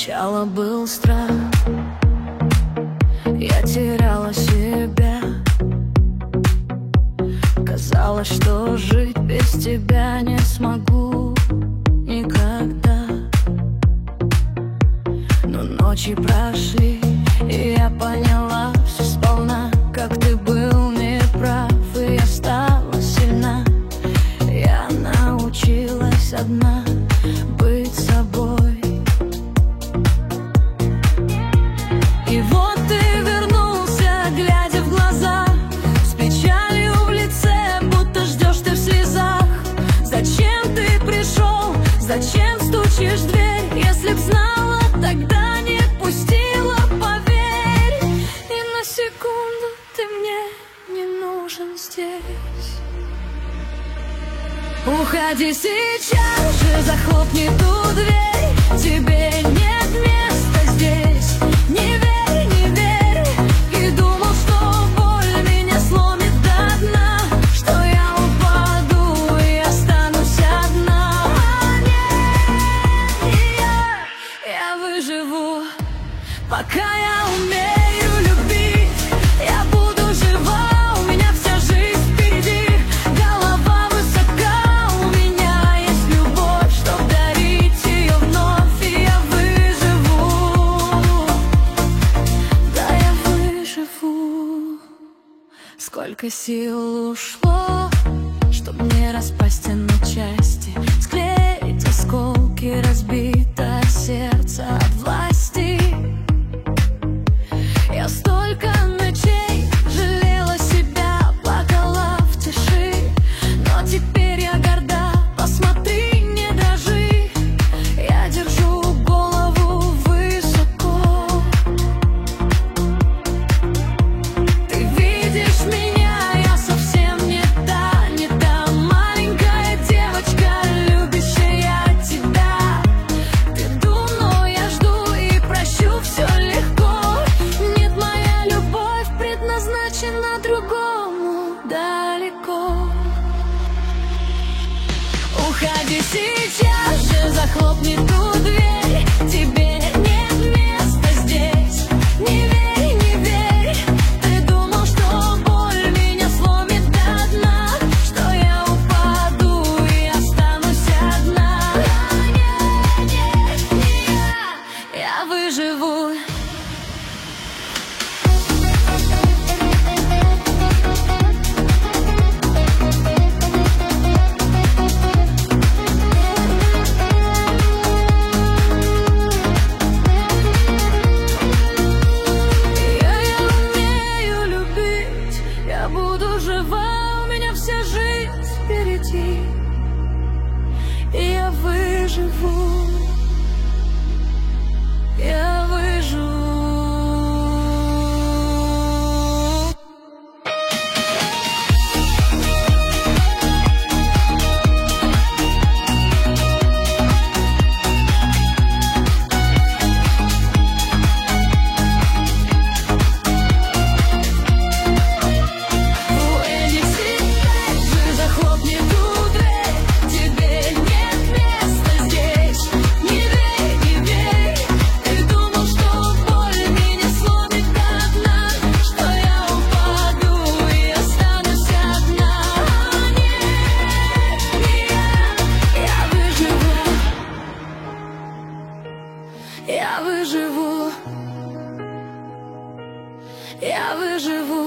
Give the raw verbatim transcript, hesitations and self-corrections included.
Сначала был страх, я теряла себя. Казалось, что жить без тебя не смогу никогда. Но ночи прошли, и я поняла все сполна, как ты был неправ, и я стала сильна. Я научилась одна быть собой. И вот ты вернулся, глядя в глаза, с печалью в лице, будто ждешь ты в слезах. Зачем ты пришел? Зачем стучишь в дверь? Если б знала, тогда не пустила, поверь. И на секунду ты мне не нужен здесь. Уходи сейчас же, захлопни ту дверь. Тебе нет места здесь. Не верь, не верь. И думал, что боль меня сломит до дна, что я упаду и останусь одна. А нет, я, я выживу, пока я умею любить. Я буду жива, у меня вся жизнь впереди. Голова высока, у меня есть любовь, чтоб дарить ее вновь. И я выживу, да я выживу. Сколько сил ушло, чтоб не распасть на части, склеить осколки, разбитое сердце от власти. Я столько ночей жалела себя, плакала в тиши, но теперь я горда, посмотри, не дрожи. Я держу голову высоко. Ты видишь меня, я совсем не та, не та маленькая девочка, любящая тебя. Ты дул, но я жду и прощу, все легко. Нет, моя любовь предназначена другому далеко. Уходи сейчас же, захлопни ту дверь. Тебе нет места здесь. Не верь, не верь. Ты думал, что боль меня сломит до дна, что я упаду и останусь одна. Нет, нет, не я, я выживу. Я, я умею любить, я буду жива, у меня вся жизнь впереди. И я выживу, я выживу. Уэдди, сейчас же захлопни ту дверь. Тебе нет места здесь. Не верь, не верь. Ты думал, что боль меня сломит до дна, что я упаду и останусь одна. А нет, не я, я выживу, я выживу, я выживу.